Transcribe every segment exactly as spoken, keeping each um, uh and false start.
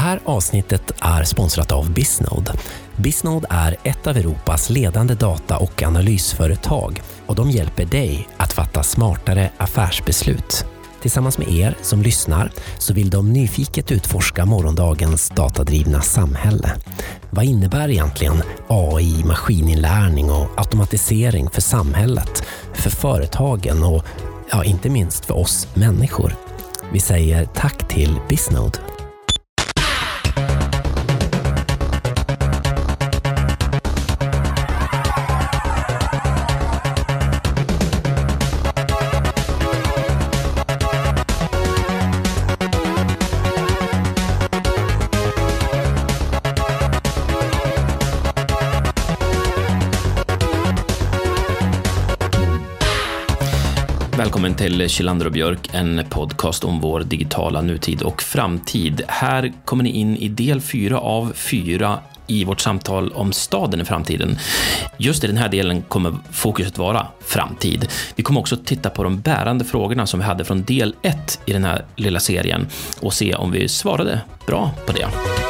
här avsnittet är sponsrat av Bisnode. Bisnode är ett av Europas ledande data- och analysföretag och de hjälper dig att fatta smartare affärsbeslut. Tillsammans med er som lyssnar så vill de nyfiket utforska morgondagens datadrivna samhälle. Vad innebär egentligen A I, maskininlärning och automatisering för samhället, för företagen och ja, inte minst för oss människor? Vi säger tack till Bisnode. Välkommen till Kjellander och Björk, en podcast om vår digitala nutid och framtid. Här kommer ni in i del fyra av fyra i vårt samtal om staden i framtiden. Just i den här delen kommer fokuset vara framtid. Vi kommer också titta på de bärande frågorna som vi hade från del ett i den här lilla serien och se om vi svarade bra på det.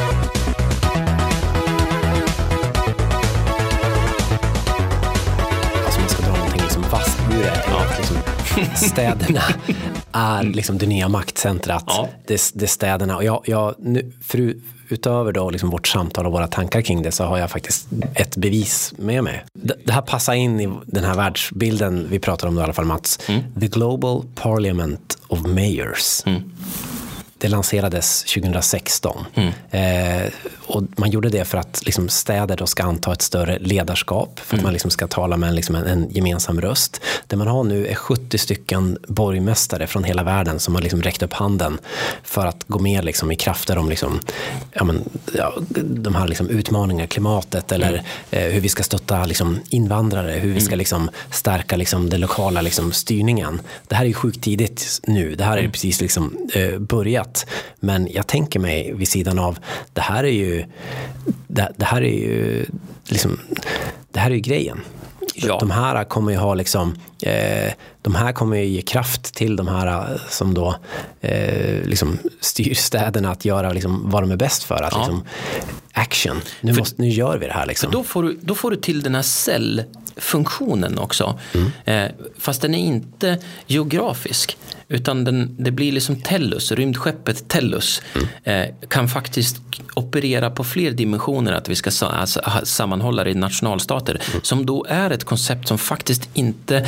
Alltså man ska dra någonting liksom fast ur det. Ja. Liksom städerna är liksom det nya maktcentrat. Ja. Det, det städerna. Och jag, jag, nu, för, utöver då liksom vårt samtal och våra tankar kring det så har jag faktiskt ett bevis med mig. Det, det här passar in i den här världsbilden vi pratar om i alla fall, Mats. Mm. The Global Parliament of Mayors. Mm. Det lanserades tjugohundrasexton. Mm. Eh, och man gjorde det för att liksom städer då ska anta ett större ledarskap. För att mm. man liksom ska tala med en, liksom en, en gemensam röst. Det man har nu är sjuttio stycken borgmästare från hela världen som har liksom räckt upp handen för att gå med liksom i krafter om liksom, ja, men, ja, de här liksom utmaningarna, klimatet eller mm. eh, hur vi ska stötta liksom invandrare, hur vi ska liksom stärka liksom den lokala liksom styrningen. Det här är ju sjukt tidigt nu. Det här är mm. precis liksom eh, börjat. Men jag tänker mig vid sidan av det här är ju det, det här är ju liksom det här är ju grejen. Ja. De här kommer ju ha liksom eh, de här kommer ju ge kraft till de här som då eh, liksom styr städerna att göra liksom vad de är bäst för att ja. liksom action. Nu, måste, nu gör vi det här liksom. Då får du, då får du till den här cellfunktionen också. Mm. Eh, fast den är inte geografisk utan den, det blir liksom Tellus, rymdskeppet Tellus mm. eh, kan faktiskt operera på fler dimensioner att vi ska sa, alltså, sammanhålla det i nationalstater mm. som då är ett koncept som faktiskt inte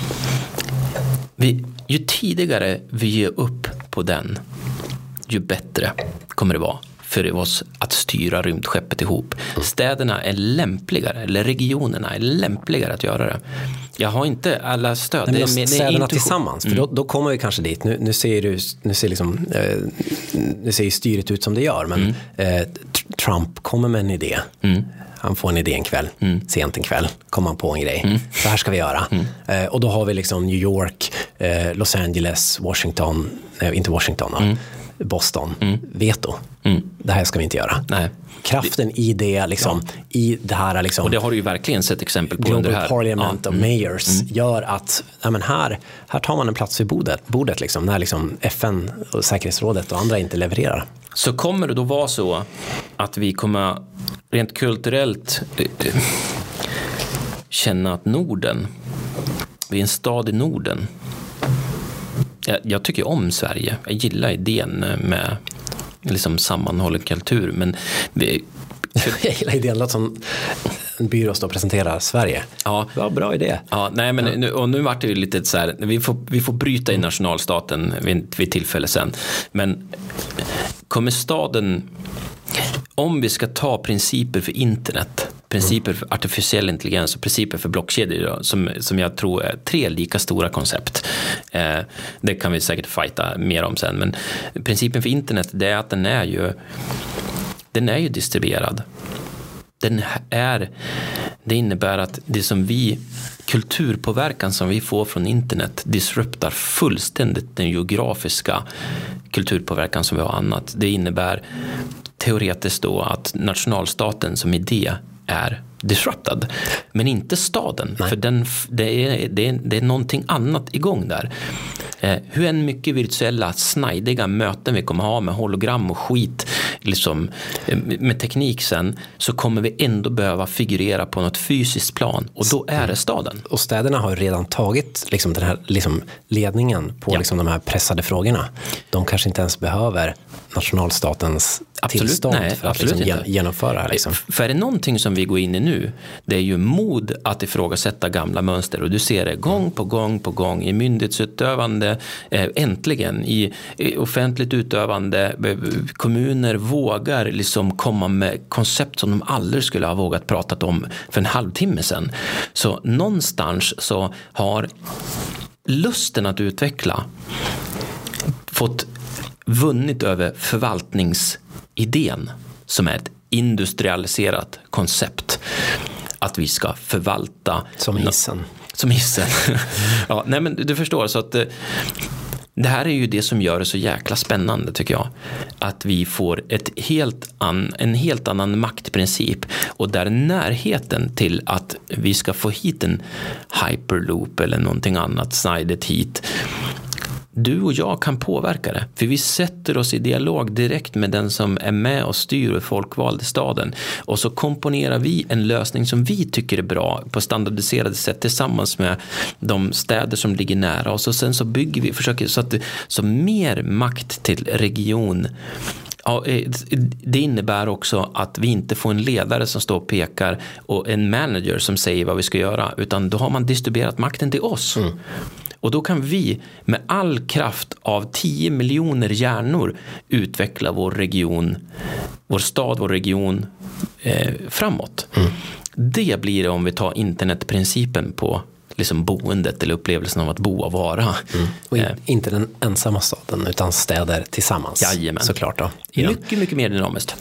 vi, ju tidigare vi ger upp på den ju bättre kommer det vara för oss att styra rymdskeppet ihop. Städerna är lämpligare, eller regionerna är lämpligare att göra det. Jag har inte alla stöd. Nej, det är, med, det är städerna intuition. Tillsammans, för då, då kommer vi kanske dit. Nu, nu ser du, nu ser liksom, eh, nu ser styret ut som det gör, men mm. eh, Trump kommer med en idé. Mm. Han får en idé en kväll, mm. sent en kväll, kommer han på en grej. Mm. Så här ska vi göra. Mm. Eh, och då har vi liksom New York, eh, Los Angeles, Washington, nej, inte Washington, mm. Boston, mm. veto. Mm. Det här ska vi inte göra. Nej. Kraften i det liksom, ja. i det här liksom, och det har du ju verkligen sett exempel på Global under det här. Parliament ja. of mm. Mayors mm. gör att ja, men här, här tar man en plats vid bordet, bordet liksom, när liksom F N och säkerhetsrådet och andra inte levererar. Så kommer det då vara så att vi kommer rent kulturellt känna att Norden, vi är en stad i Norden. Jag, jag tycker om Sverige. Jag gillar idén med liksom sammanhållen kultur, men vi, jag gillar idén att som en byrå står och presenterar Sverige. Ja, ja bra idé. Ja, nej men ja. nu, och nu vart det ju lite så här, vi får vi får bryta i nationalstaten vid, vid tillfälle sen. Men kommer staden, om vi ska ta principer för internet, principer för artificiell intelligens och principer för blockkedjor som, som jag tror är tre lika stora koncept. Eh, det kan vi säkert fighta mer om sen, men principen för internet, det är att den är ju den är ju distribuerad. Den är, det innebär att det som vi kulturpåverkan som vi får från internet disruptar fullständigt den geografiska kulturpåverkan som vi har annat. Det innebär teoretiskt då att nationalstaten som idé är disrupted, men inte staden. Nej. För den, det, är, det, är, det är någonting annat igång där. Eh, hur en mycket virtuella, snajdiga möten vi kommer ha med hologram och skit liksom, med teknik sen, så kommer vi ändå behöva figurera på något fysiskt plan, och då är det staden. Och städerna har redan tagit liksom den här liksom ledningen på ja. liksom de här pressade frågorna. De kanske inte ens behöver nationalstatens absolut, tillstånd nej, för att liksom gen- genomföra. Liksom. För är det någonting som vi går in i nu, det är ju mod att ifrågasätta gamla mönster, och du ser det gång på gång på gång i myndighetsutövande, eh, äntligen i, i offentligt utövande, kommuner vågar liksom komma med koncept som de aldrig skulle ha vågat prata om för en halvtimme sedan. Så någonstans så har lusten att utveckla fått vunnit över förvaltningsidén, som är ett industrialiserat koncept, att vi ska förvalta som hissen. Som hissen. Ja, nej men du förstår, så att det här är ju det som gör det så jäkla spännande, tycker jag. Att vi får ett helt an, en helt annan maktprincip, och där närheten till att vi ska få hit en hyperloop eller någonting annat snidet hit, du och jag kan påverka det. För vi sätter oss i dialog direkt med den som är med och styr folkvald i staden. Och så komponerar vi en lösning som vi tycker är bra på standardiserade sätt tillsammans med de städer som ligger nära. Och så sen så bygger vi, försöker så att så mer makt till region. Ja, det innebär också att vi inte får en ledare som står och pekar och en manager som säger vad vi ska göra, utan då har man distribuerat makten till oss. Mm. Och då kan vi med all kraft av tio miljoner hjärnor utveckla vår region, vår stad, vår region eh, framåt. Mm. Det blir det om vi tar internetprincipen på liksom boendet eller upplevelsen av att bo och vara. Mm. Och in, eh. inte den ensamma staden, utan städer tillsammans. Jajamän. Såklart då. Mycket, mycket mer dynamiskt.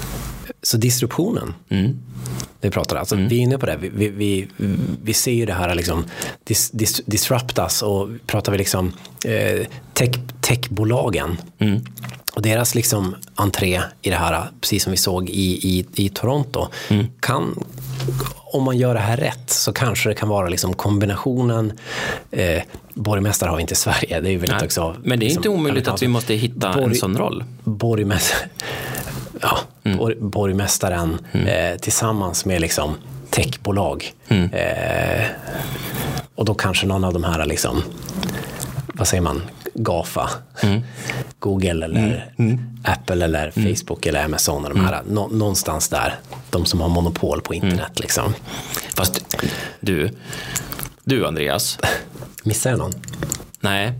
Så distributionen, mm. vi pratar alltså, mm. vi är inne på det, vi, vi, vi, vi ser ju det här liksom dis, dis, disruptas, och pratar vi liksom eh, tech, techbolagen mm. och deras liksom entré i det här, precis som vi såg i, i, i Toronto, mm. kan, om man gör det här rätt, så kanske det kan vara liksom kombinationen. eh, borgmästare har vi inte i Sverige, det är ju väldigt också, men det är liksom, inte omöjligt att vi måste hitta borg, en sån roll. Borgmästare Ja, mm. borgmästaren mm. eh, tillsammans med liksom techbolag. Mm. Eh, och då kanske någon av de här liksom, vad säger man, GAFA, mm. Google eller mm. Mm. Apple eller mm. Facebook eller Amazon och de här, mm. nå, någonstans där, de som har monopol på internet mm. liksom. Fast du, du Andreas. Missar jag någon? Nej.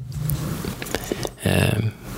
Eh.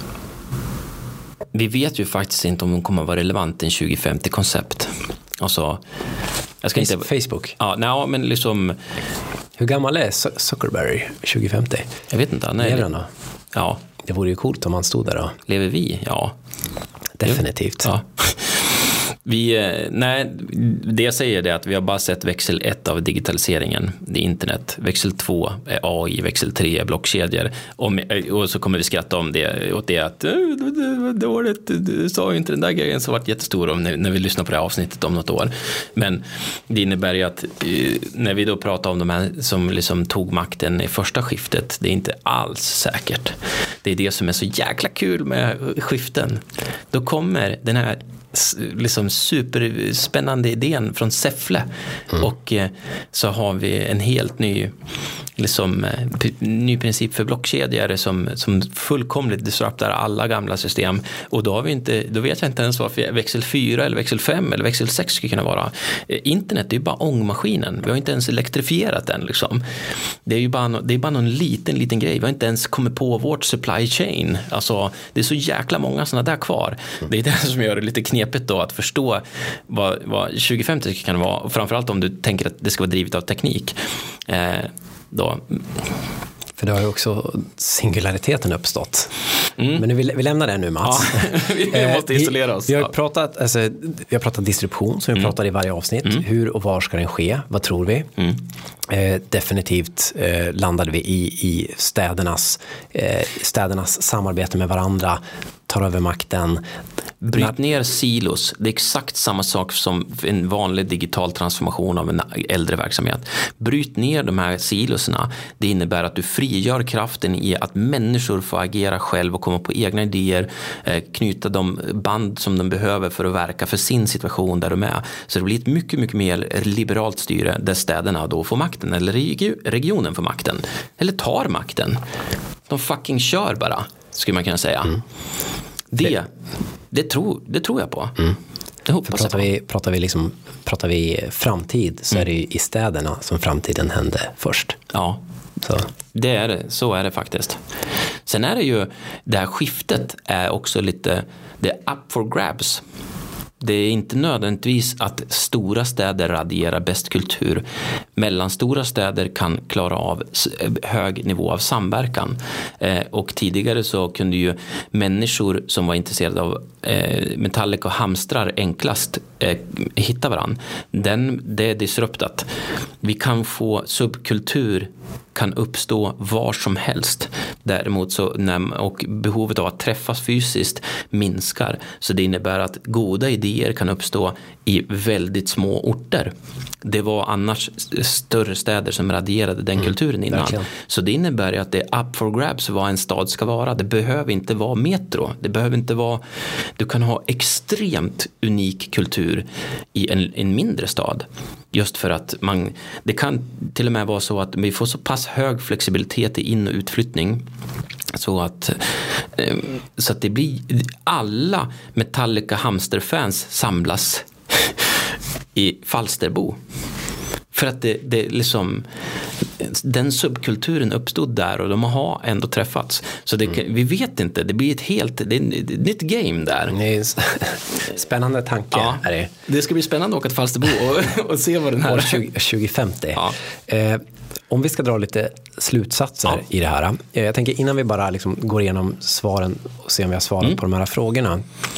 Vi vet ju faktiskt inte om de kommer att vara relevant i en tjugo femtio-koncept. Alltså, jag ska inte... Facebook? Ja, nej, men liksom... Hur gammal är Zuckerberg tjugo femtio? Jag vet inte. Nej, lever han då? Ja. Det vore ju coolt om han stod där då. Lever vi? Ja. Definitivt. Ja. Vi, nej, det jag säger är att vi har bara sett växel ett av digitaliseringen, det är internet. Växel två är A I, växel tre är blockkedjor. Och, och så kommer vi skratta om det, åt det att dåligt, du sa ju inte den där grejen som varit jättestor om när, när vi lyssnar på det här avsnittet om något år. Men det innebär ju att när vi då pratar om de här som liksom tog makten i första skiftet, det är inte alls säkert. Det är det som är så jäkla kul med skiften. Då kommer den här liksom superspännande idén från Säffle mm. och eh, så har vi en helt ny liksom p- ny princip för blockkedjor som, som fullkomligt disruptar alla gamla system, och då har vi inte, då vet jag inte ens vad växel fyra eller växel fem eller växel sex skulle kunna vara. Eh, internet är ju bara ångmaskinen, vi har inte ens elektrifierat den liksom. Det är ju bara, no, det är bara någon liten liten grej, vi har inte ens kommit på vårt supply chain, alltså det är så jäkla många sådana där kvar. Mm. Det är det som gör det lite knepigt då att förstå vad, vad tjugo femtio kan vara, och framförallt om du tänker att det ska vara drivet av teknik. Eh, då. För det har ju också singulariteten uppstått. Mm. Men vi, vi lämnar det nu, Mats. Ja, vi måste isolera oss. Vi, vi, har pratat, alltså, vi har pratat distribution som vi mm. pratar i varje avsnitt. Mm. Hur och var ska den ske? Vad tror vi? Mm. Eh, definitivt eh, landade vi i, i städernas, eh, städernas samarbete med varandra, tar över makten. Bryt ner silos. Det är exakt samma sak som en vanlig digital transformation av en äldre verksamhet. Bryt ner de här siloserna. Det innebär att du frigör frigör kraften i att människor får agera själv och komma på egna idéer, eh, knyta de band som de behöver för att verka för sin situation där de är. Så det blir ett mycket, mycket mer liberalt styre där städerna då får makten, eller regionen får makten, eller tar makten. De fucking kör bara, skulle man kunna säga. Mm. Det, det, tror, det tror jag på. Mm. Det hoppas pratar jag på. Vi, pratar, vi liksom, pratar vi framtid så mm. är det ju i städerna som framtiden hände först. Ja, så. Det är det, så är det faktiskt. Sen är det ju, det här skiftet är också lite, det är up for grabs. Det är inte nödvändigtvis att stora städer radierar bäst kultur. Mellanstora städer kan klara av hög nivå av samverkan. Eh, och tidigare så kunde ju människor som var intresserade av eh, Metallica och hamstrar enklast eh, hitta varann. Den, det är disruptat. Vi kan få subkultur kan uppstå var som helst. Däremot så när, och behovet av att träffas fysiskt minskar. Så det innebär att goda idéer kan uppstå i väldigt små orter. Det var annars större städer som radierade den mm, kulturen innan. Verkligen. Så det innebär att det är up for grabs vad en stad ska vara. Det behöver inte vara metro. Det behöver inte vara... Du kan ha extremt unik kultur i en, en mindre stad. Just för att man... Det kan till och med vara så att vi får så pass hög flexibilitet i in- och utflyttning så att, så att det blir alla Metallica hamsterfans samlas i Falsterbo. För att det, det liksom den subkulturen uppstod där och de har ändå träffats. Så det, mm. vi vet inte, det blir ett helt det är ett nytt game där. Nej, spännande tanke ja, är det. Det ska bli spännande att åka till Falsterbo och, och se vad den här... År tjugo femtio. Ja. Eh, om vi ska dra lite slutsatser ja. i det här. Eh, jag tänker innan vi bara liksom går igenom svaren och se om vi har svarat mm. på de här frågorna.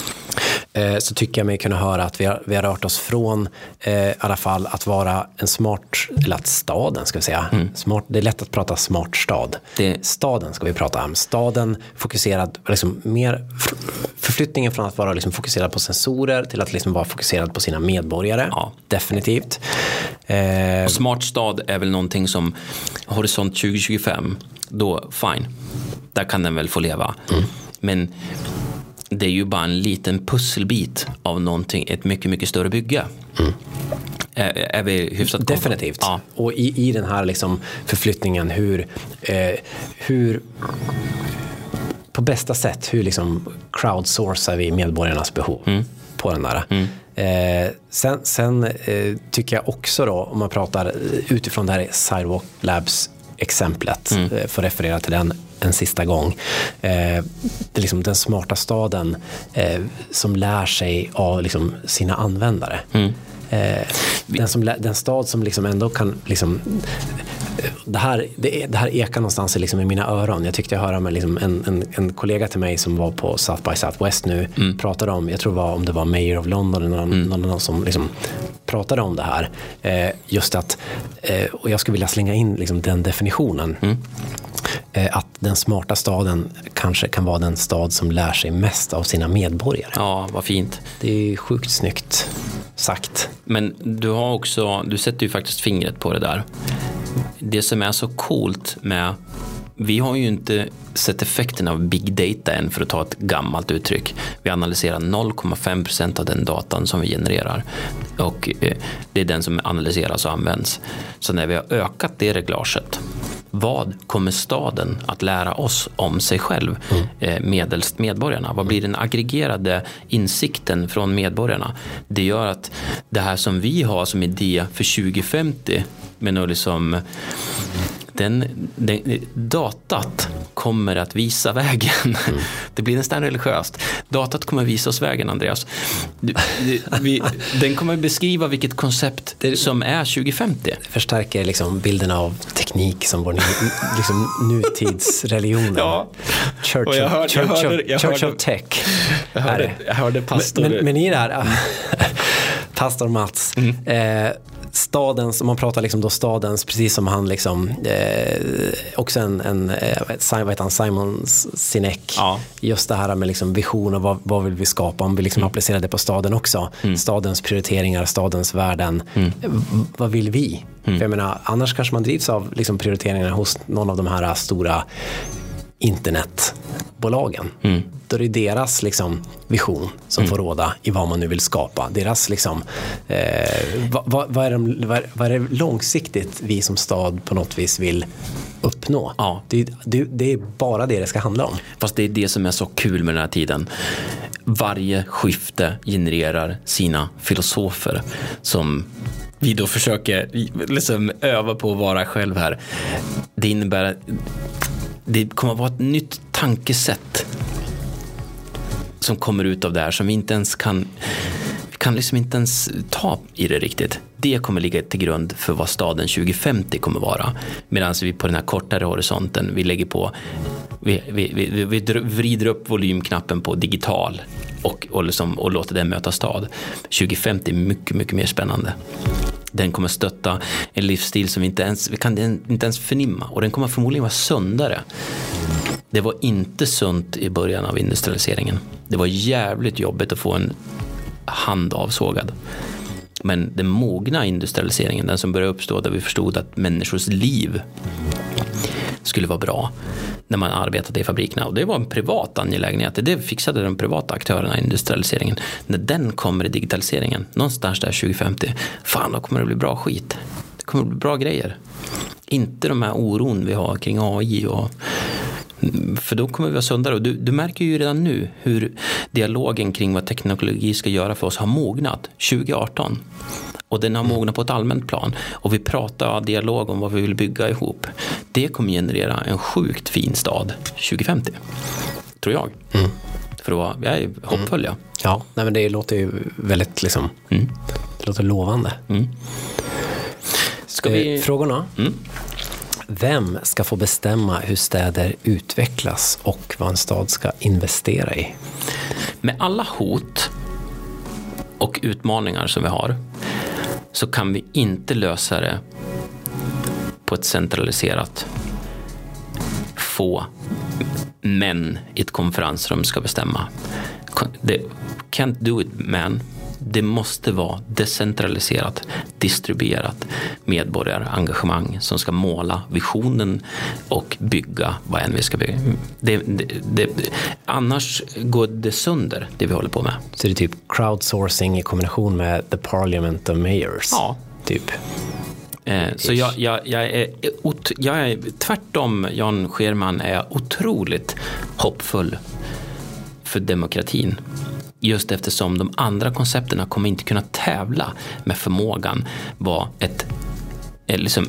Så tycker jag mig kunna höra att vi har, vi har rört oss från eh, i alla fall att vara en smart, eller att staden ska vi säga. Mm. Smart, det är lätt att prata smart stad. Det... Staden ska vi prata om. Staden fokuserad, liksom mer förflyttningen från att vara liksom fokuserad på sensorer till att liksom vara fokuserad på sina medborgare. Ja. Definitivt. Eh... Smart stad är väl någonting som horisont tjugo tjugofem, då fine. Där kan den väl få leva. Mm. Men det är ju bara en liten pusselbit av någonting, ett mycket, mycket större bygge. Mm. Är, är vi hyfsat definitivt. Ja. Och i, i den här liksom förflyttningen hur, eh, hur på bästa sätt hur liksom crowdsourcar vi medborgarnas behov mm. på den där. Mm. Eh, sen sen eh, tycker jag också då, om man pratar utifrån det här Sidewalk Labs exemplet mm. för att referera till den en sista gång. Eh, det är liksom den smarta staden eh, som lär sig av liksom sina användare. Mm. Eh, den, som, den stad som liksom ändå kan liksom, det här, det, det här ekar någonstans liksom i mina öron. Jag tyckte jag hörde med liksom en, en, en kollega till mig som var på South by Southwest nu mm. pratade om, jag tror det var om det var Mayor of London eller någon, mm. någon som liksom pratade om det här. Eh, just att, eh, och jag skulle vilja slänga in liksom den definitionen. Mm. Att den smarta staden kanske kan vara den stad som lär sig mest av sina medborgare. Ja, vad fint. Det är sjukt snyggt sagt. Men du har också, du sätter ju faktiskt fingret på det där. Det som är så coolt med, vi har ju inte sett effekten av big data än, för att ta ett gammalt uttryck. Vi analyserar noll komma fem procent av den datan som vi genererar. Och det är den som analyseras och används. Så när vi har ökat det reglaget, vad kommer staden att lära oss om sig själv, mm. medelst medborgarna? Vad blir den aggregerade insikten från medborgarna? Det gör att det här som vi har som idé för tjugo femtio, men nu liksom den, den, datat kommer att visa vägen. Mm. Det blir nästan religiöst. Datat kommer att visa oss vägen, Andreas. Du, du, vi, den kommer att beskriva vilket koncept det, som är tjugo femtio. Det förstärker liksom bilden av teknik som vår liksom, nutidsreligion. Ja. Church, of, hör, church, hörde, of, church hörde, of Tech. Jag hörde, jag hörde pastor. Men, men, men i det här, pastor Mats, mm. eh, stadens, om man pratar liksom då stadens, precis som han liksom eh, också en, en vad heter han, Simon Sinek, ja. Just det här med liksom vision och vad, vad vill vi skapa, om vi liksom mm. applicerar det på staden också, mm. stadens prioriteringar, stadens värden, mm. vad vill vi Mm. För jag menar, annars kanske man drivs av liksom prioriteringarna hos någon av de här stora internetbolagen. Mm. Då är det deras liksom vision som mm. får råda i vad man nu vill skapa. Deras liksom, eh, vad, vad, vad, är de, vad, vad är det långsiktigt vi som stad på något vis vill uppnå? Ja. Det, det, det är bara det det ska handla om. Fast det är det som är så kul med den här tiden. Varje skifte genererar sina filosofer som vi då försöker liksom öva på att vara själv här. Det innebär att det kommer att vara ett nytt tankesätt som kommer ut av det här som vi inte ens kan vi kan liksom inte ens ta i det riktigt. Det kommer ligga till grund för vad staden tjugo femtio kommer vara. Medan vi på den här kortare horisonten vi lägger på vi, vi, vi, vi vrider upp volymknappen på digital och, och, liksom, och låter den möta stad. tjugo femtio är mycket, mycket mer spännande. Den kommer stötta en livsstil som vi inte ens, vi kan inte ens förnimma. Och den kommer förmodligen vara sundare. Det var inte sunt i början av industrialiseringen. Det var jävligt jobbigt att få en hand avsågad. Men den mogna industrialiseringen, den som började uppstå där vi förstod att människors liv skulle vara bra när man arbetade i fabrikerna. Och det var en privat angelägenhet. Det fixade de privata aktörerna i industrialiseringen. När den kommer i digitaliseringen, någonstans där tjugo femtio, fan då kommer det bli bra skit. Det kommer bli bra grejer. Inte de här oron vi har kring A I och för då kommer vi vara sundare. Och du, du märker ju redan nu hur dialogen kring vad teknologi ska göra för oss har mognat tjugo arton. Och den har mognat på ett allmänt plan. Och vi pratar dialog om vad vi vill bygga ihop. Det kommer generera en sjukt fin stad tjugo femtio. Tror jag. Mm. För då var jag är hoppfull, ja. Ja, nej, men det låter ju väldigt liksom, mm. det låter lovande. Mm. Ska vi... Frågorna? Mm. Vem ska få bestämma hur städer utvecklas och vad en stad ska investera i? Med alla hot och utmaningar som vi har så kan vi inte lösa det på ett centraliserat få män i ett konferensrum ska bestämma. Det can't do it, man. Det måste vara decentraliserat, distribuerat medborgarengagemang som ska måla visionen och bygga vad än vi ska bygga. Det, det, det, annars går det sönder, det vi håller på med. Så det är typ crowdsourcing i kombination med the parliament of mayors? Ja. Typ. Eh, så jag, jag, jag, är, jag är tvärtom, Jan Scherman, är jag otroligt hoppfull för demokratin. Just eftersom de andra koncepterna kommer inte kunna tävla med förmågan vad ett liksom,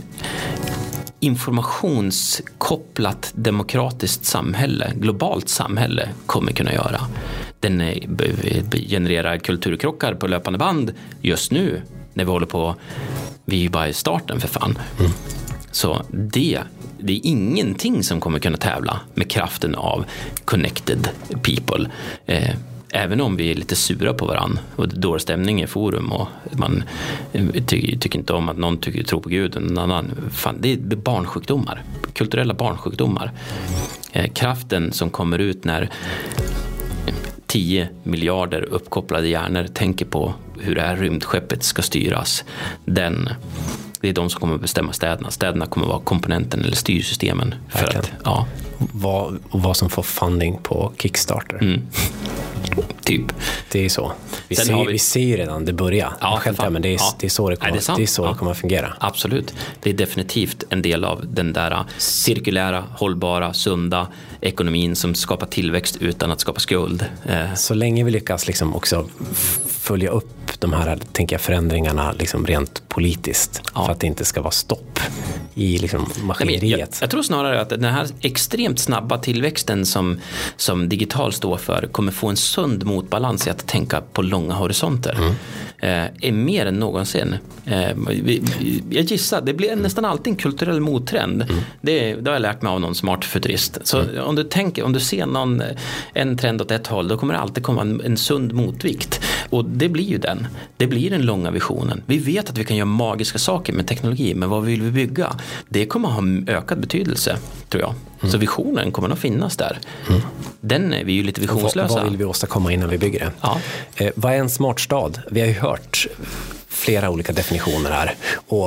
informationskopplat demokratiskt samhälle, globalt samhälle kommer kunna göra. Den genererar kulturkrockar på löpande band just nu när vi håller på, vi är ju bara i starten för fan. Mm. Så det, det är ingenting som kommer kunna tävla med kraften av connected people. Eh, Även om vi är lite sura på varann och det är dålig stämning i forum och man ty- tycker inte om att någon tycker, tror på Gud och någon annan. Fan, det är barnsjukdomar, kulturella barnsjukdomar. Eh, kraften som kommer ut när tio miljarder uppkopplade hjärnor tänker på hur det här rymdskeppet ska styras. Den, det är de som kommer att bestämma städerna. Städerna kommer att vara komponenten eller styrsystemen. För att, ja. vad, vad som får funding på Kickstarter. Mm. Typ. Det är så. Vi, ser, vi... vi ser ju redan det börjar. Ja, själv, men det är, ja. det är så det kommer, Nej, det är det är så ja. det kommer att fungera. Absolut. Det är definitivt en del av den där cirkulära, hållbara, sunda ekonomin som skapar tillväxt utan att skapa skuld. Så länge vi lyckas liksom också följa upp de här, tänker jag, förändringarna liksom rent politiskt ja. för att det inte ska vara stopp i liksom maskineriet. Nej, jag, jag tror snarare att den här extremt snabba tillväxten som, som digital står för kommer få en sund motbalans i att tänka på långa horisonter. Mm. Eh, är mer än någonsin. Eh, jag gissar, det blir nästan alltid en kulturell mottrend. Mm. Det, det har jag lärt mig av någon smart futurist. Så mm. om du tänker, om du ser någon, en trend åt ett håll, då kommer det alltid komma en, en sund motvikt. Och det blir ju den. Det blir den långa visionen. Vi vet att vi kan göra magiska saker med teknologi, men vad vill vi bygga? Det kommer ha ökad betydelse, tror jag. Mm. Så visionen kommer att finnas där. Mm. Den är vi ju lite visionslösa. Vad, vad vill vi åstadkomma innan vi bygger det? Ja. Eh, vad är en smart stad? Vi har ju hört flera olika definitioner här. Och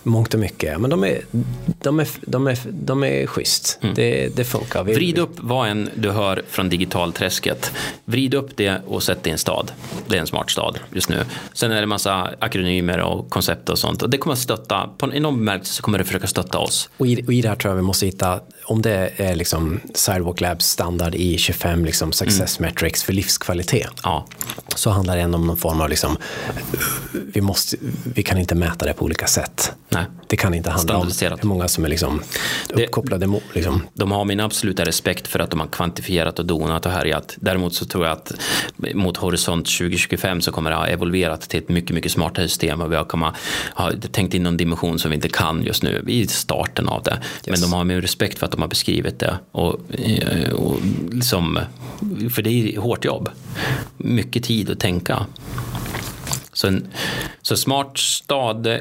mångt och mycket. Men de är, de är, de är, de är schysst. Mm. Det, det funkar. Vi, Vrid upp vad en du hör från digitalträsket. Vrid upp det och sätt det i en stad. Det är en smart stad just nu. Sen är det massa akronymer och koncept och sånt. Och det kommer att stötta, på en enorm bemärkelse så kommer det försöka stötta oss. Och i, och i det här tror jag vi måste hitta, om det är liksom Sidewalk Labs standard i tjugofem liksom success mm. metrics för livskvalitet. Ja. Så handlar det ändå om någon form av liksom, vi, måste, vi kan inte mäta det på olika sätt. Nej. Det kan inte handla om hur många som är liksom uppkopplade. Det, liksom. De har min absoluta respekt för att de har kvantifierat och donat och härjat. Däremot så tror jag att mot horisont tjugo tjugofem så kommer det ha evolverat till ett mycket, mycket smartare system och vi har, har tänkt in någon dimension som vi inte kan just nu i starten av det. Yes. Men de har min respekt för att de har beskrivit det och, och liksom, för det är hårt jobb. Mycket tid att tänka. Så, en, så smart stad,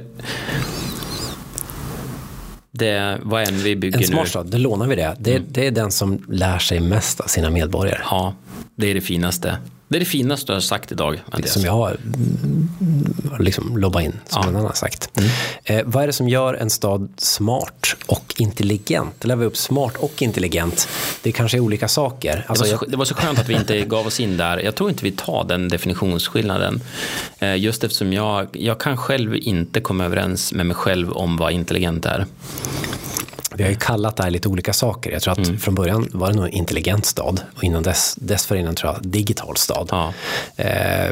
det, vad än vi bygger nu. En smart stad, det lånar vi det. Det, mm. det är den som lär sig mest av sina medborgare. Ja, det är det finaste. Det är det finaste du har sagt idag, Andreas. Som jag har liksom lobbat in, som ja. någon annan har sagt. Mm. Eh, vad är det som gör en stad smart och intelligent? Det lär vi upp smart och intelligent. Det kanske är olika saker. Alltså, det, var så, det var så skönt att vi inte gav oss in där. Jag tror inte vi tar den definitionsskillnaden. Eh, just eftersom jag, jag kan själv inte komma överens med mig själv om vad intelligent är. Vi har ju kallat det här lite olika saker. Jag tror att mm. från början var det nog en intelligent stad. Och innan dess, dessförinnan tror jag digital stad. Ja. Eh,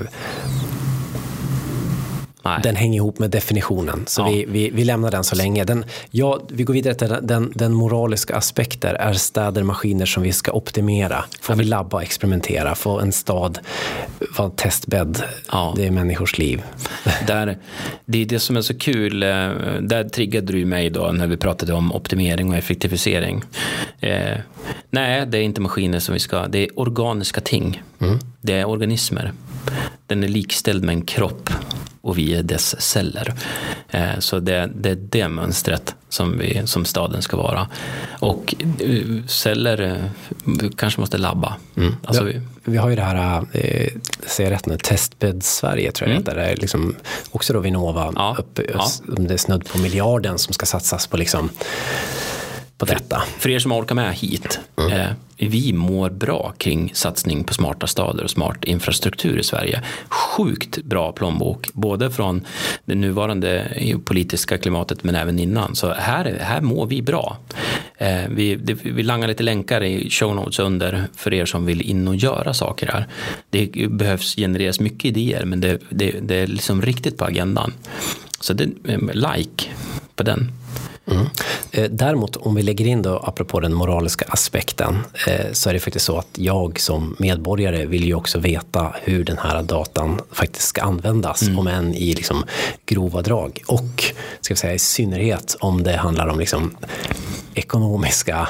den hänger ihop med definitionen. Så ja. vi, vi, vi lämnar den så länge. Den, ja, vi går vidare till den, den, den moraliska aspekter. Är städer maskiner som vi ska optimera? Får vi labba och experimentera? Få en stad vara en testbädd? Ja. Det är människors liv. Där, det är det som är så kul. Där triggade du mig då när vi pratade om optimering och effektivisering. Eh, nej, det är inte maskiner som vi ska. Det är organiska ting. Mm. Det är organismer. Den är likställd med en kropp. Och vi är dess celler. Eh, så det, det är det mönstret som, vi, som staden ska vara. Och uh, celler uh, kanske måste labba. Mm. Alltså, vi, vi har ju det här, eh, säger rätt nu, Testbädd Sverige tror jag. Mm. Där det är liksom, också då Vinnova, ja. upp, ja. det är snudd på miljarden som ska satsas på liksom på detta. För, för er som orkar med hit, mm. eh, vi mår bra kring satsning på smarta stader och smart infrastruktur i Sverige. Sjukt bra plånbok, både från det nuvarande politiska klimatet men även innan. Så här, här mår vi bra. Eh, vi, det, vi langar lite länkar i show notes under för er som vill in och göra saker här. Det behövs genereras mycket idéer men det, det, det är liksom riktigt på agendan. Så det, like på den. Mm. Eh, däremot om vi lägger in då apropå den moraliska aspekten eh, så är det faktiskt så att jag som medborgare vill ju också veta hur den här datan faktiskt ska användas mm. om än i liksom grova drag och ska vi säga i synnerhet om det handlar om liksom ekonomiska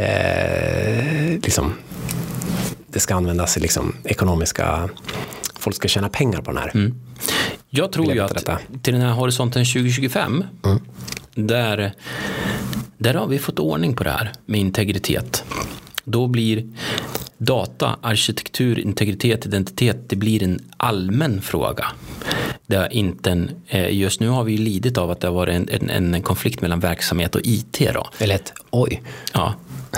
eh, liksom det ska användas i liksom ekonomiska folk ska tjäna pengar på den här. Mm. Jag tror ju att detta. Till den här horisonten tjugo tjugofem mm. Där, där har vi fått ordning på det här med integritet. Då blir data, arkitektur, integritet, identitet, det blir en allmän fråga. Det är inte en, just nu har vi lidit av att det har varit en, en, en konflikt mellan verksamhet och I T då. Eller ett, oj. Ja.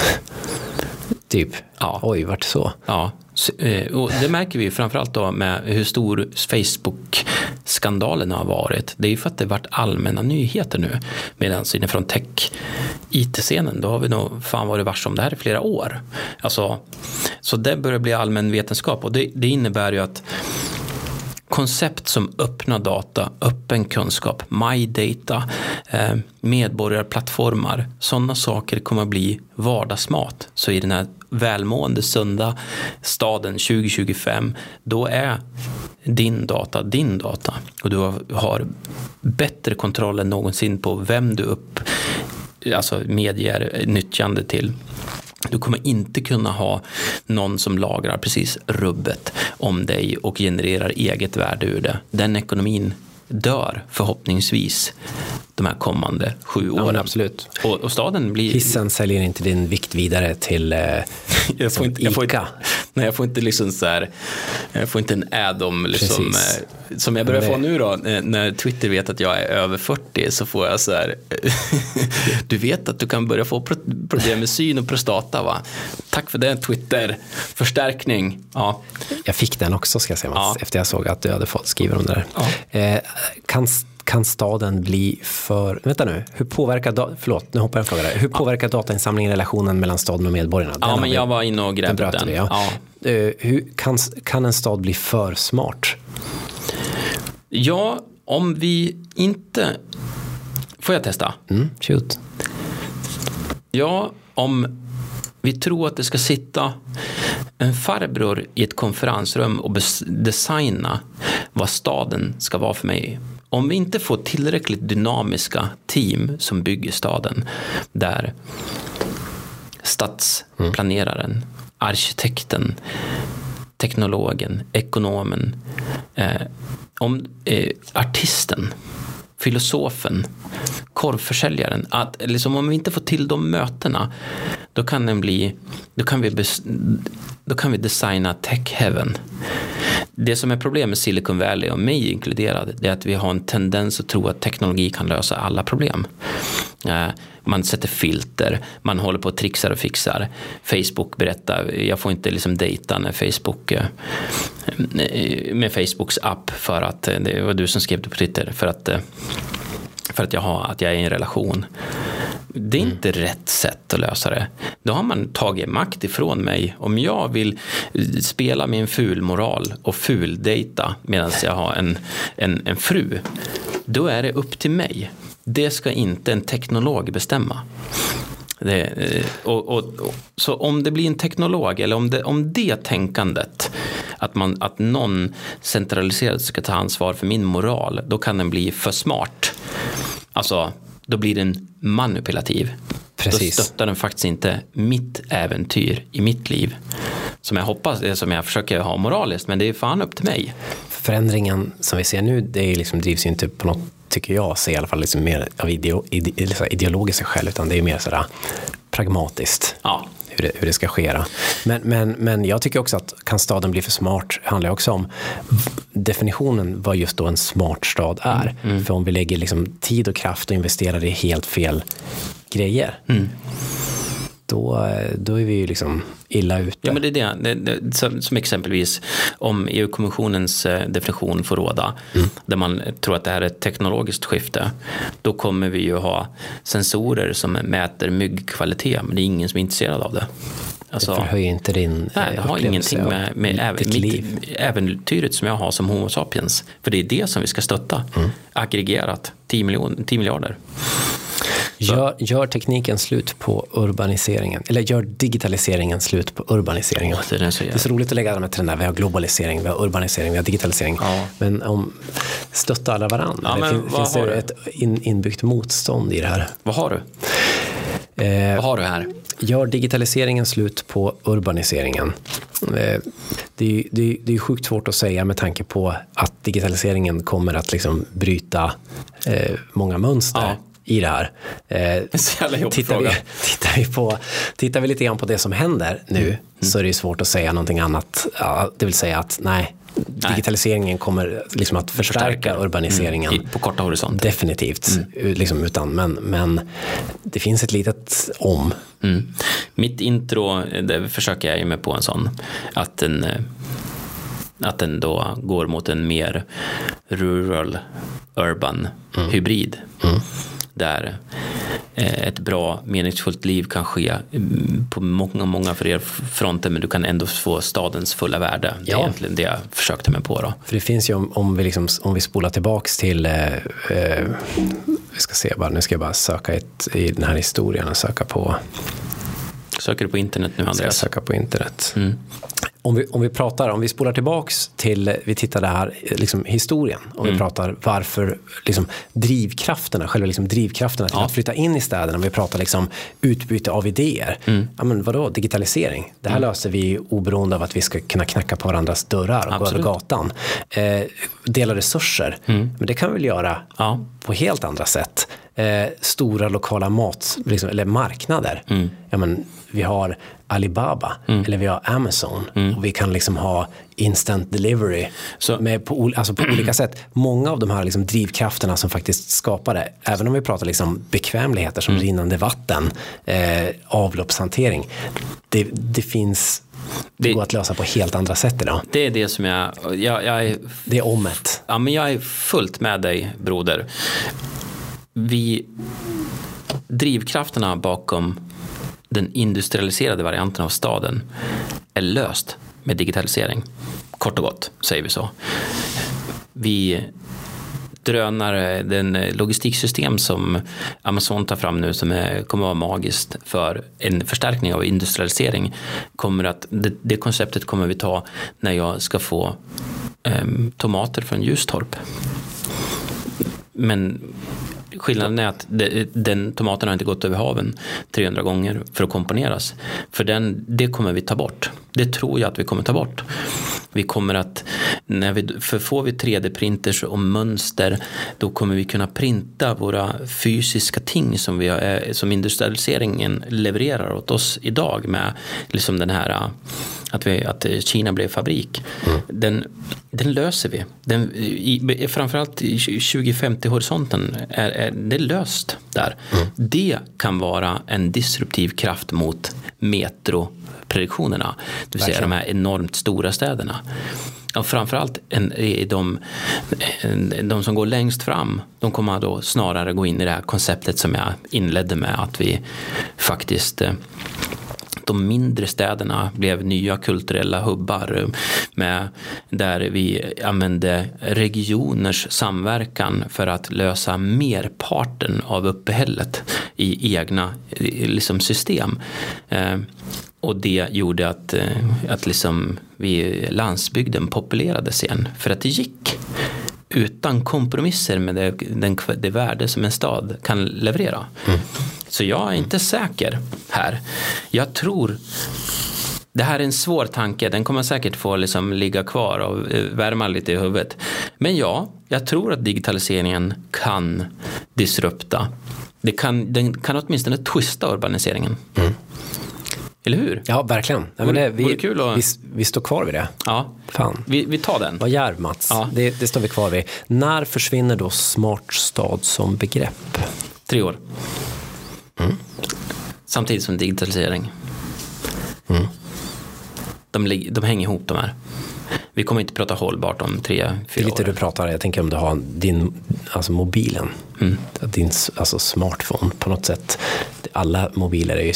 Typ, ja. Oj, vart så? Ja, och det märker vi framförallt då med hur stor Facebook-skandalen har varit. Det är ju för att det har varit allmänna nyheter nu. Medan inifrån tech-I T-scenen, då har vi nog fan varit vars om det här i flera år. Alltså, så det börjar bli allmän vetenskap och det, det innebär ju att koncept som öppna data, öppen kunskap, my data, eh, medborgarplattformar, sådana saker kommer att bli vardagsmat. Så i den här välmående sunda staden tjugo tjugofem, då är din data din data. Och du har bättre kontroll än någonsin på vem du upp, alltså medger nyttjande till. Du kommer inte kunna ha någon som lagrar precis rubbet om dig och genererar eget värde ur det. Den ekonomin dör förhoppningsvis de här kommande sju åren. Ja, absolut. Och, och staden blir... Hissen säljer inte din vikt vidare till eh, jag får inte, jag får Ica. inte, nej, jag får inte liksom så här, jag får inte en add-on liksom, eh, som jag börjar det... få nu då, när Twitter vet att jag är över fyrtio, så får jag så här du vet att du kan börja få problem med syn och prostata, va? Tack för den Twitter-förstärkning. Ja. Jag fick den också, ska jag säga, Mats, ja. efter jag såg att du hade fått skriva om det där. Ja. Eh, kan Kan staden bli för... Vänta nu, hur påverkar... Da... Förlåt, nu hoppar jag en fråga där. Hur påverkar ja. datainsamlingen relationen mellan staden och medborgarna? Den ja, men vi... jag var inne och grävde den. den. Ja. Ja. Uh, hur, kan, kan en stad bli för smart? Ja, om vi inte... Får jag testa? Mm, shoot. Ja, om vi tror att det ska sitta en farbror i ett konferensrum och designa vad staden ska vara för mig. Om vi inte får tillräckligt dynamiska team som bygger staden, där stadsplaneraren, arkitekten, teknologen, ekonomen, eh, om, eh, artisten, filosofen, korvförsäljaren, att liksom, om vi inte får till de mötena, då kan den bli, då kan vi bes, då kan vi designa tech heaven. Det som är problem med Silicon Valley och mig inkluderad, det är att vi har en tendens att tro att teknologi kan lösa alla problem. Man sätter filter, man håller på och trixar och fixar. Facebook berättar, jag får inte liksom dejta när Facebook med Facebooks app, för att det var du som skrev det på Twitter, för att för att jag har att jag är i en relation. Det är mm. inte rätt sätt att lösa det. Då har man tagit makt ifrån mig. Om jag vill spela min ful moral och ful dejta medan jag har en, en, en fru, då är det upp till mig. Det ska inte en teknolog bestämma. Det, och, och, och, så om det blir en teknolog, eller om det, om det tänkandet att, man, att någon centraliserat ska ta ansvar för min moral, då kan den bli för smart. Alltså, då blir den manipulativ. Precis. Då stöttar den faktiskt inte mitt äventyr i mitt liv, som jag hoppas, det som jag försöker ha moraliskt, men det är fan upp till mig. Förändringen som vi ser nu, det är liksom, drivs ju inte på något, tycker jag, ser i alla fall liksom mer av ideo, ide, ideologiska skäl, utan det är mer sådär pragmatiskt. Ja. Hur det, hur det ska ske. Men, men, men jag tycker också att kan staden bli för smart, handlar också om definitionen vad just då en smart stad är. Mm, mm. För om vi lägger liksom tid och kraft och investerar i helt fel grejer, mm. då, då är vi ju liksom illa ute. Ja, men det är det. det, det som, som exempelvis om E U-kommissionens definition får råda, mm. där man tror att det här är ett teknologiskt skifte, då kommer vi ju ha sensorer som mäter myggkvalitet, men det är ingen som är intresserad av det. Alltså, det förhöjer inte din nej, det har ingenting med, med även, mitt äventyret som jag har som Homo sapiens. För det är det som vi ska stötta. Mm. Aggregerat tio miljarder. Gör, gör tekniken slut på urbaniseringen? Eller gör digitaliseringen slut på urbaniseringen? Ja, det, är så det är så roligt att lägga dem till den där. Vi har globalisering, vi har urbanisering, vi har digitalisering. Ja. Men om stötta alla varandra. Ja, fin, finns det ett in, inbyggt motstånd i det här? Vad har du? Eh, vad har du här? Gör digitaliseringen slut på urbaniseringen? Eh, det, är, det, är, det är sjukt svårt att säga med tanke på att digitaliseringen kommer att liksom bryta eh, många mönster. Ja. I det här. Eh, tittar, vi, tittar, vi på, tittar vi lite grann på det som händer nu, mm. så är det svårt att säga någonting annat. Ja, det vill säga att nej, nej. digitaliseringen kommer liksom att förstärka, förstärka. urbaniseringen. Mm. På korta horisonter. Definitivt. Mm. Liksom utan, men, men det finns ett litet om. Mm. Mitt intro, det försöker jag ge mig på en sån. Att den, att den då går mot en mer rural, urban mm. hybrid. Mm. Där ett bra, meningsfullt liv kan ske på många, många för er fronter, men du kan ändå få stadens fulla värde. Det är ja. egentligen det jag försökte mig på då. För det finns ju, om, om, vi, liksom, om vi spolar tillbaks till eh, eh, vi ska se bara, nu ska jag bara söka ett, i den här historien och söka på. Söker du på internet nu, Andreas? Ska jag söka på internet. Mm. Om vi, om vi pratar, om vi spolar tillbaks till, vi tittar det här, liksom historien, om mm. vi pratar varför liksom drivkrafterna, själva liksom drivkrafterna till ja. att flytta in i städerna, om vi pratar liksom utbyte av idéer. Mm. Ja, men vadå, digitalisering? Det här mm. löser vi oberoende av att vi ska kunna knacka på varandras dörrar och Absolut. gå över gatan. Eh, dela resurser, mm. men det kan vi väl göra ja. på helt andra sätt. eh, stora lokala mat, liksom, eller marknader. Mm. Ja, men, vi har Alibaba mm. eller vi har Amazon mm. och vi kan liksom ha instant delivery så. Med på, alltså på olika sätt. Många av de här liksom drivkrafterna som faktiskt skapar det, även om vi pratar liksom bekvämligheter som mm. rinnande vatten, eh, avloppshantering, det, det finns det, det går att lösa på helt andra sätt idag. Det är det som jag, jag, jag är, det är omet. Ja, men jag är fullt med dig, broder. Vi drivkrafterna bakom den industrialiserade varianten av staden är löst med digitalisering. Kort och gott, säger vi så. Vi drönare, den logistiksystem som Amazon tar fram nu som är, kommer att vara magiskt för en förstärkning av industrialisering, kommer att, det, det konceptet kommer vi ta när jag ska få eh, tomater från Ljustorp. Men skillnaden är att det, den tomaten har inte gått över haven trehundra gånger för att komponeras. För den, det kommer vi ta bort. Det tror jag att vi kommer ta bort. Vi kommer att, när vi, för får vi tre D-printers och mönster, då kommer vi kunna printa våra fysiska ting som, vi har, som industrialiseringen levererar åt oss idag med liksom den här att, vi, att Kina blev fabrik. Mm. Den, den löser vi. Den, i, framförallt i tjugo femtio-horisonten är, är det löst där. Mm. Det kan vara en disruptiv kraft mot metroprediktionerna. Det vill säga de här enormt stora städerna. Och framförallt en, de, de som går längst fram, de kommer då snarare gå in i det här konceptet som jag inledde med, att vi faktiskt, de mindre städerna blev nya kulturella hubbar med, där vi använde regioners samverkan för att lösa merparten av uppehället i egna liksom, system. Eh, och det gjorde att, att liksom vi, landsbygden populerades igen, för att det gick utan kompromisser med det, den, det värde som en stad kan leverera. Mm. Så jag är inte säker här. Jag tror, det här är en svår tanke, den kommer säkert få liksom ligga kvar och värma lite i huvudet. Men ja, jag tror att digitaliseringen kan disrupta. Det kan, den kan åtminstone twista urbaniseringen. Mm. Eller hur? Ja, verkligen. Ja, men det, vi, kul att... vi, vi står kvar vid det. Ja, fan. Vi, vi tar den. Vad gör Mats? Ja. Det, det står vi kvar vid. När försvinner då smart stad som begrepp? Tre år. Mm. Samtidigt som digitalisering. Mm. De, de hänger ihop de här. Vi kommer inte prata hållbart om tre, fyra år. Det är lite år. Du pratar, jag tänker om du har din, alltså mobilen. Mm. Din alltså smartphone på något sätt. Alla mobiler är ju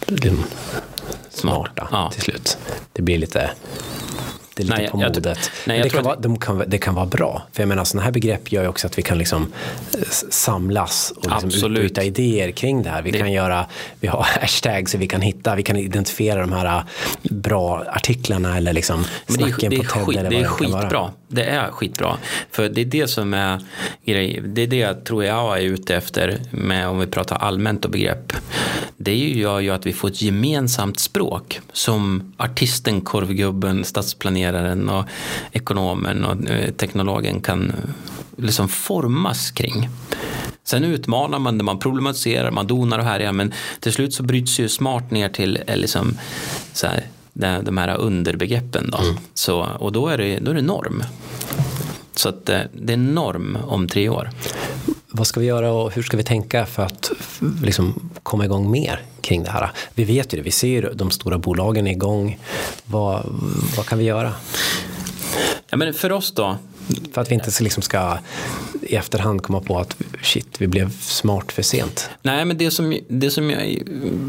smarta ja. Till slut. Det blir lite... Det är lite nej, på modet. Jag, nej, det, kan vara, de kan, det kan vara bra. För jag menar, sådana här begrepp gör ju också att vi kan liksom samlas och liksom utbyta idéer kring det här. Vi det. kan göra, vi har hashtags så vi kan hitta, vi kan identifiera de här bra artiklarna eller liksom snacken på TED eller vad det kan vara. Det är skitbra. Det är skitbra. För det är det som är grej. Det är det jag tror jag är ute efter med, om vi pratar allmänt och begrepp. Det gör ju att vi får ett gemensamt språk som artisten, korvgubben, stadsplaneraren och ekonomen och teknologen kan liksom formas kring. Sen utmanar man det, man problematiserar, man donar och härjar, men till slut så bryts ju smart ner till liksom så här, de här underbegreppen då. Mm. Så, och då är, det, då är det norm. Så att det är norm om tre år. Vad ska vi göra och hur ska vi tänka för att liksom komma igång mer kring det här? Vi vet ju det, vi ser ju de stora bolagen igång. Vad, vad kan vi göra? Ja, men för oss då? För att vi inte liksom ska i efterhand komma på att shit, vi blev smart för sent. Nej, men det som, det som jag...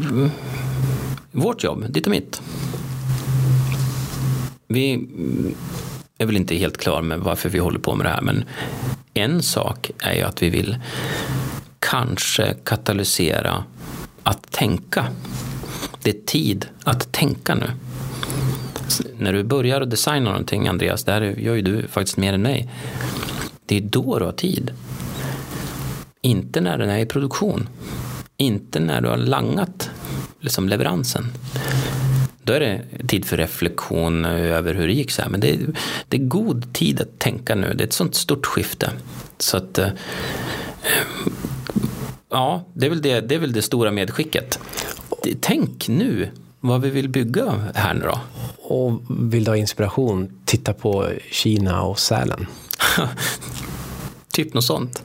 Vårt jobb, ditt och mitt. Vi är väl inte helt klar med varför vi håller på med det här, men en sak är ju att vi vill kanske katalysera att tänka. Det är tid att tänka nu. När du börjar designa någonting, Andreas, det här gör ju du faktiskt mer än mig. Det är då du har tid. Inte när den är i produktion. Inte när du har langat liksom leveransen. Då är det tid för reflektion över hur det gick så här. Men det är, det är god tid att tänka nu. Det är ett sånt stort skifte. Så att ja, det är väl det, det är väl det stora medskicket. Tänk nu vad vi vill bygga här nu då. Och vill du ha inspiration, titta på Kina och Sälen. Typ något sånt.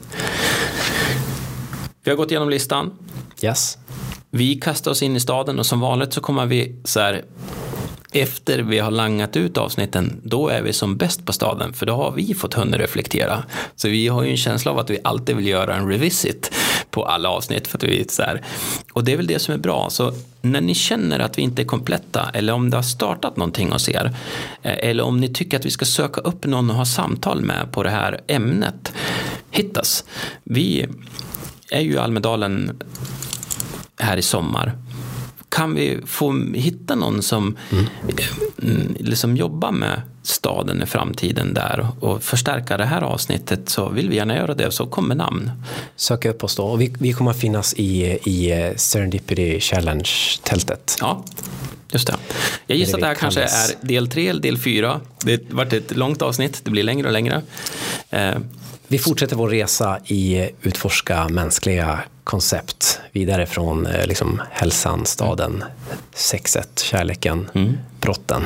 Vi har gått igenom listan. Yes. Vi kastar oss in i staden och som vanligt så kommer vi så här, efter vi har langat ut avsnitten, då är vi som bäst på staden, för då har vi fått hunnit reflektera. Så vi har ju en känsla av att vi alltid vill göra en revisit på alla avsnitt, för att vi är så här. Och det är väl det som är bra. Så när ni känner att vi inte är kompletta, eller om det har startat någonting hos er, eller om ni tycker att vi ska söka upp någon och ha samtal med på det här ämnet, hittas. Vi är ju i Almedalen här i sommar. Kan vi få hitta någon som mm. liksom jobbar med staden i framtiden där och förstärka det här avsnittet, så vill vi gärna göra det, så kommer namn. Söka upp oss då. Och vi, vi kommer att finnas i, i Serendipity Challenge-tältet. Ja, just det. Jag gissar att det här kanske är del tre eller del fyra. Det har varit ett långt avsnitt, det blir längre och längre. Eh. Vi fortsätter vår resa i utforska mänskliga koncept vidare från liksom hälsan, staden, sexet, kärleken, mm. brotten.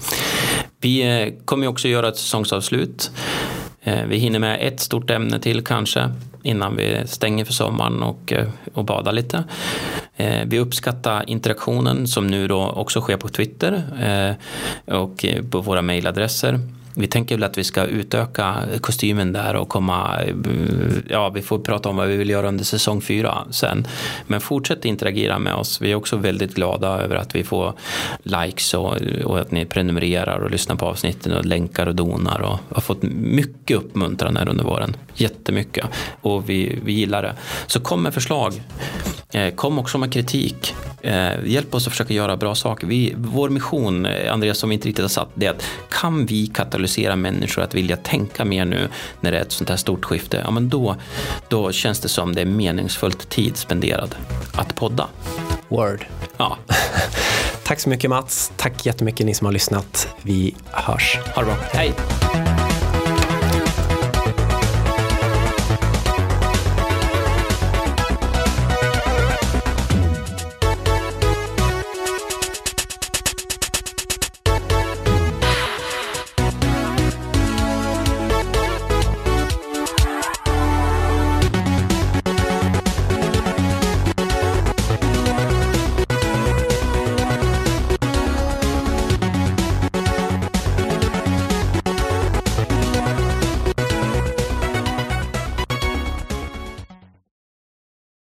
Vi kommer också göra ett säsongsavslut. Vi hinner med ett stort ämne till kanske innan vi stänger för sommaren och, och badar lite. Vi uppskattar interaktionen som nu då också sker på Twitter och på våra mejladresser. Vi tänker väl att vi ska utöka kostymen där och komma, ja, vi får prata om vad vi vill göra under säsong fyra sen. Men fortsätt interagera med oss. Vi är också väldigt glada över att vi får likes och, och att ni prenumererar och lyssnar på avsnitten och länkar och donar, och har fått mycket uppmuntran här under våren. Jättemycket. Och vi, vi gillar det. Så kom med förslag. Kom också med kritik. Hjälp oss att försöka göra bra saker. Vi, vår mission, Andreas, som vi inte riktigt har satt, det är att kan vi katalysera människor att vilja tänka mer nu när det är ett sånt här stort skifte, ja, men då, då känns det som det är meningsfullt tid spenderad att podda. Word. Ja. Tack så mycket, Mats. Tack jättemycket ni som har lyssnat. Vi hörs. Ha det bra. Hej.